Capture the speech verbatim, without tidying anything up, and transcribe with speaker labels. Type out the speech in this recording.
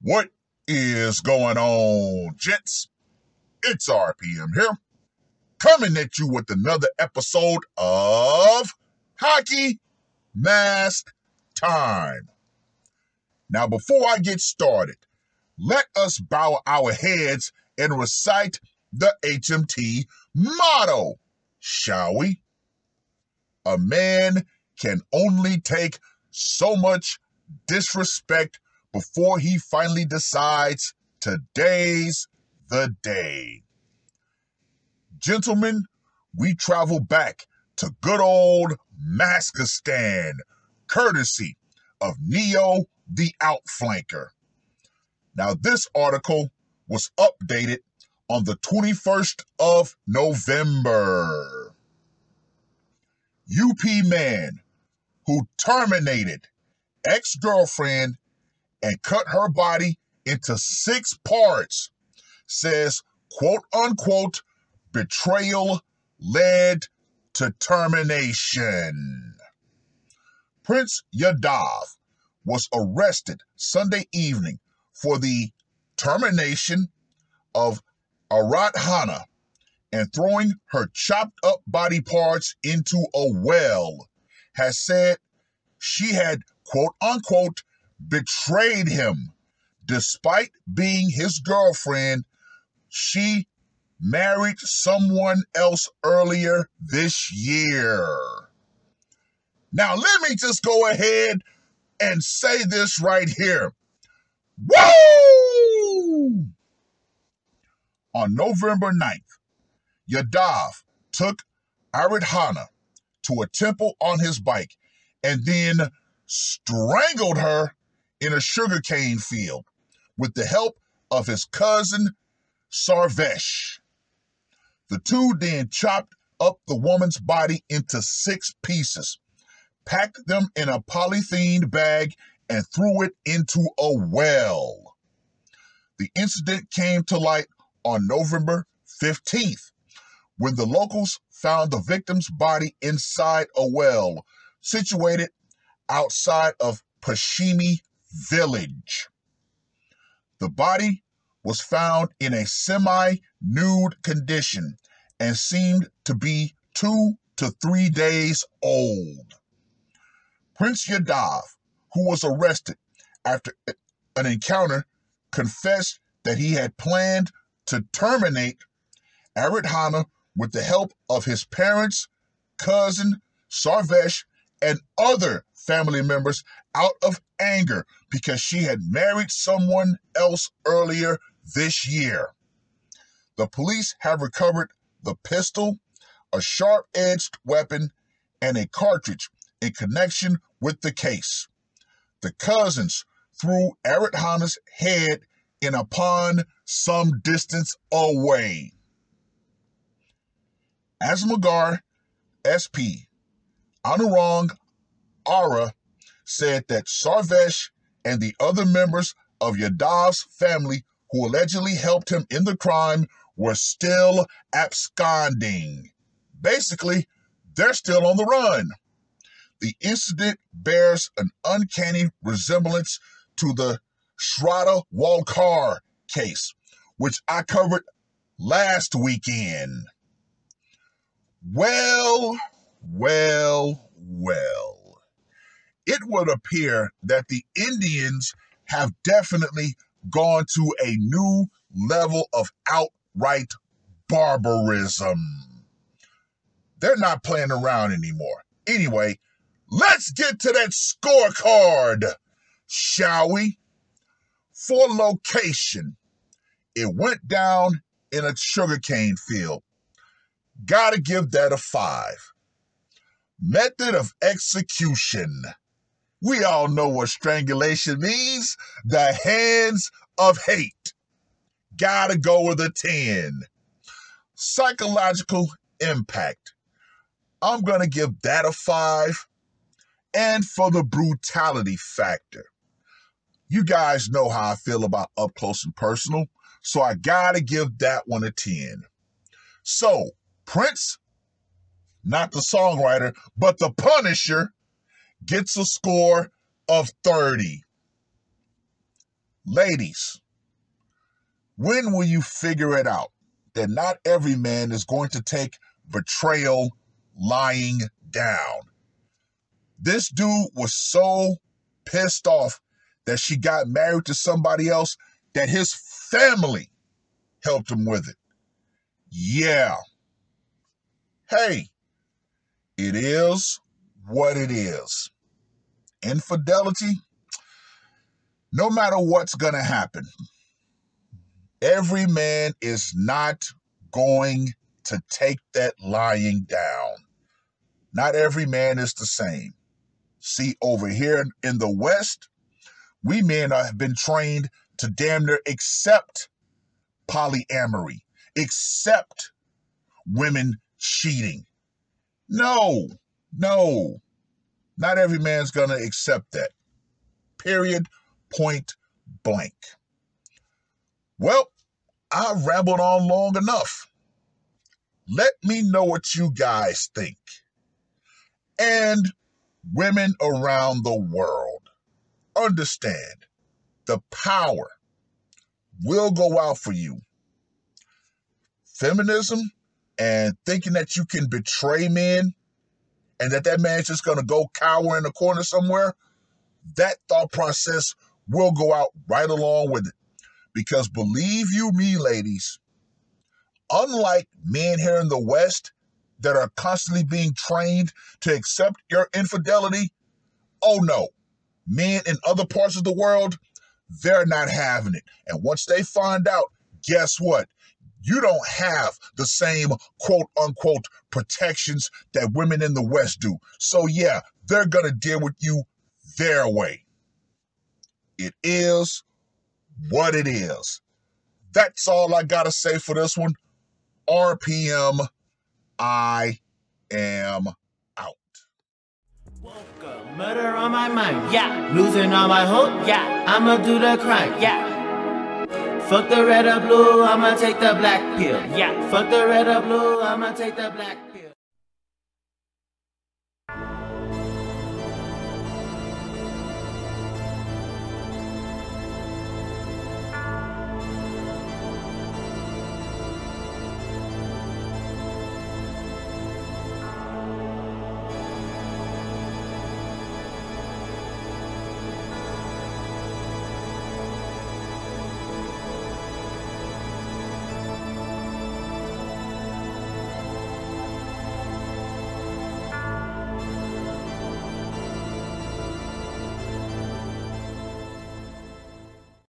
Speaker 1: What is going on, gents? It's R P M here, coming at you with another episode of Hockey Mask Time. Now, before I get started, let us bow our heads and recite the H M T motto, shall we? A man can only take so much disrespect before he finally decides today's the day. Gentlemen, we travel back to good old Maskistan, courtesy of Neo the Outflanker. Now, this article was updated on the twenty-first of November. U P man who terminated ex-girlfriend and cut her body into six parts says, quote unquote, betrayal led to termination. Prince Yadav was arrested Sunday evening for the termination of Aradhana and throwing her chopped up body parts into a well, has said she had, quote unquote, betrayed him. Despite being his girlfriend, she married someone else earlier this year. Now, let me just go ahead and say this right here. Woo! On November ninth, Yadav took Aradhana to a temple on his bike and then strangled her in a sugarcane field with the help of his cousin Sarvesh. The two then chopped up the woman's body into six pieces, packed them in a polythene bag, and threw it into a well. The incident came to light on November fifteenth, when the locals found the victim's body inside a well situated outside of Pashimi Village. The body was found in a semi-nude condition and seemed to be two to three days old. Prince Yadav, who was arrested after an encounter, confessed that he had planned to terminate Aradhana with the help of his parents, cousin, Sarvesh, and other family members out of anger because she had married someone else earlier this year. The police have recovered the pistol, a sharp-edged weapon, and a cartridge in connection with the case. The cousins threw Aradhana's head in a pond some distance away. Asmagar S P Anurang Ara said that Sarvesh and the other members of Yadav's family who allegedly helped him in the crime were still absconding. Basically, they're still on the run. The incident bears an uncanny resemblance to the Shraddha Walkar case, which I covered last weekend. Well, well, well. It would appear that the Indians have definitely gone to a new level of outright barbarism. They're not playing around anymore. Anyway, let's get to that scorecard, shall we? For location, it went down in a sugarcane field. Gotta give that a five. Method of execution. We all know what strangulation means. The hands of hate. Gotta go with a ten. Psychological impact. I'm gonna give that a five. And for the brutality factor. You guys know how I feel about up close and personal, so I gotta give that one a ten. So, Prince, not the songwriter, but the Punisher, gets a score of thirty. Ladies, when will you figure it out that not every man is going to take betrayal lying down? This dude was so pissed off that she got married to somebody else that his family helped him with it. Yeah. Hey, it is what it is. Infidelity, no matter what's going to happen, every man is not going to take that lying down. Not every man is the same. See, over here in the West, we men have been trained to damn near accept polyamory, accept women cheating. No, no, not every man's going to accept that. Period, point blank. Well, I rambled on long enough. Let me know what you guys think. And women around the world, understand the power will go out for you. Feminism and thinking that you can betray men and that that man's just going to go cower in a corner somewhere, that thought process will go out right along with it. Because believe you me, ladies, unlike men here in the West that are constantly being trained to accept your infidelity, oh no, men in other parts of the world, they're not having it. And once they find out, guess what? You don't have the same quote unquote protections that women in the West do. So yeah, they're going to deal with you their way. It is what it is. That's all I got to say for this one. R P M, I am out.
Speaker 2: Woke up, murder on my mind, yeah. Losing all my hope, yeah. I'ma do the crime, yeah. Fuck the red or blue, I'ma take the black pill, yeah. Fuck the red or blue, I'ma take the black pill.